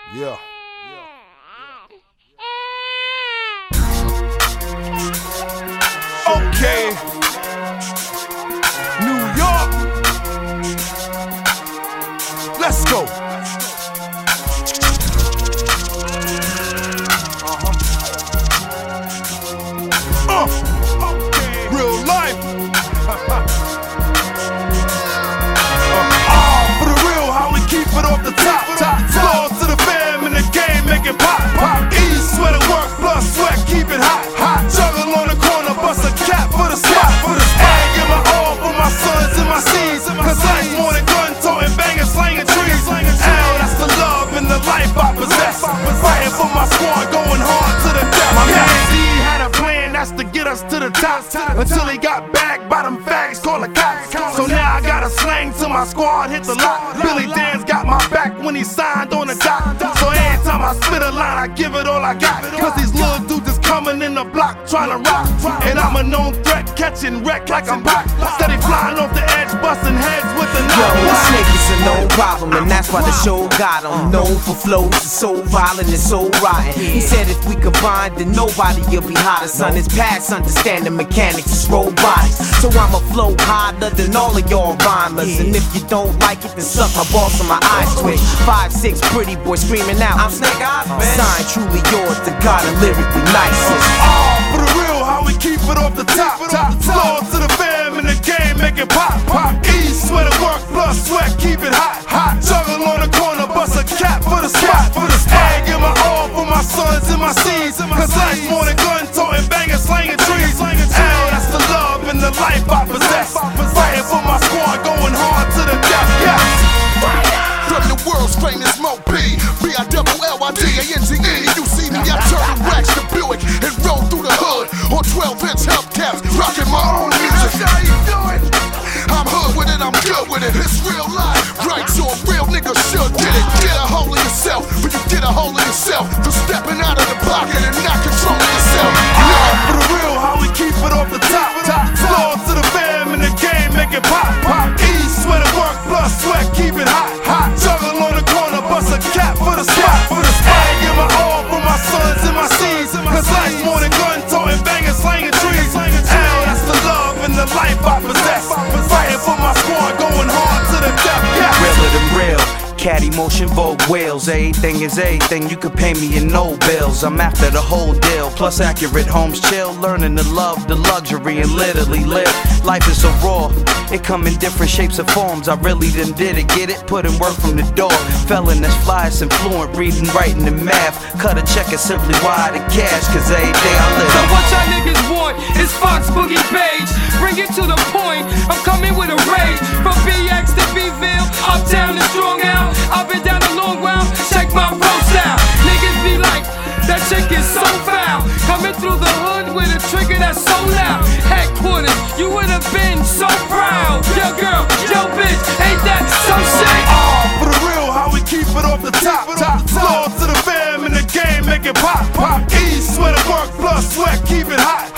Yeah. Okay. New York. Let's go. Real life. For the real, how we keep it off the top. Floor to the fam in the game, make it pop. East, sweat at work, blood, sweat, keep it hot. Juggle on the corner, bust a cap for the spot. Hey, give my all for my sons and my seeds. Cause life's more than gun toting, banging, slanging trees. Hey, that's the love and the life I possess. Fighting for my squad, going hard to the death. My man Z had a plan, that's to get us to the top. Until he got bagged by them fags, call the cops. So now I got a slang till my squad hit the lot. Billy Dan's got my back when he signed on the dot. So every time I spit a line, I give it all I got. Cause these little dudes is coming in the block trying to rock. And I'm a known threat, catching wreck like I'm Pac. Steady flying off the edge, busting heads with the knife. Yo, this nigga's a no problem, and that's why the show got him. Known for flows that's so violent and so rotten. He said if we combine, then nobody will be hotter. Son, it's past understanding mechanics, it's robotics. So I'ma flow harder than all of y'all rhymers. And if you don't like it, then suck my balls till my eyes twitch. 5'6", pretty boy screaming out, I'm Snake Eyes, bitch. Signed truly yours, the God of lyrically nicest. For the real, how we keep it off the top. Floor to the fam in the game, make it pop. East, sweat at work, blood, sweat, keep it hot. Juggle on the corner, bust a cap for the spot. Hey, give my all for my sons and my seeds. Cause life's more than gun toting, banging, slanging trees. Hey, that's the love and the life I possess. Fighting for my squad, going hard to the death. Yes. From the world's famous Mo P, B-I-double-L-I-D-A-N-Z-E. You see me, I turn the racks to Buick and roll through the hood on 12-inch hubcaps, rocking my own music. How you doing? I'm hood with it, I'm good with it. It's real life, right? So a real nigga should get it. Get a hold of yourself, but you get a hold of yourself for stepping out of the pocket and not controlling yourself. For the real, how we keep it off the top. Floor to the fam in the game, make it pop. East, sweat at work, blood, sweat, keep it hot. Juggle on the corner, bust a cap for the spot. Hey, give my all for my sons and my seeds. Cause life's more than gun toting, banging, slanging trees. Hey, that's the love and the life I possess. Fighting for my squad, going hard to the death. Yeah. Realer than real. Caddy motion, Vogue whales. Everything is everything, you could pay me in no bills. I'm after the whole deal, plus accurate homes chill. Learning to love the luxury and literally live. Life is so raw, it come in different shapes and forms. I really done did it, get it, put in work from the door. Felon that's fly, it's influent, reading, writing, and math. Cut a check and simply wire the cash, cause every day I live. So what y'all niggas want is Fox Boogie Page. Bring it to the point, I'm coming with a rage. From BX to Bville, uptown to Strong Out. I've been down the long round, check my roast out. Niggas be like, that chick is so foul. Coming through the hood with a trigger that's so loud. Headquarters, you would've been so proud. Yo girl, yo bitch, ain't that some shit? For the real, how we keep it off the top. Floor to the fam in the game, make it pop. East, sweat at work, blood, sweat, keep it hot.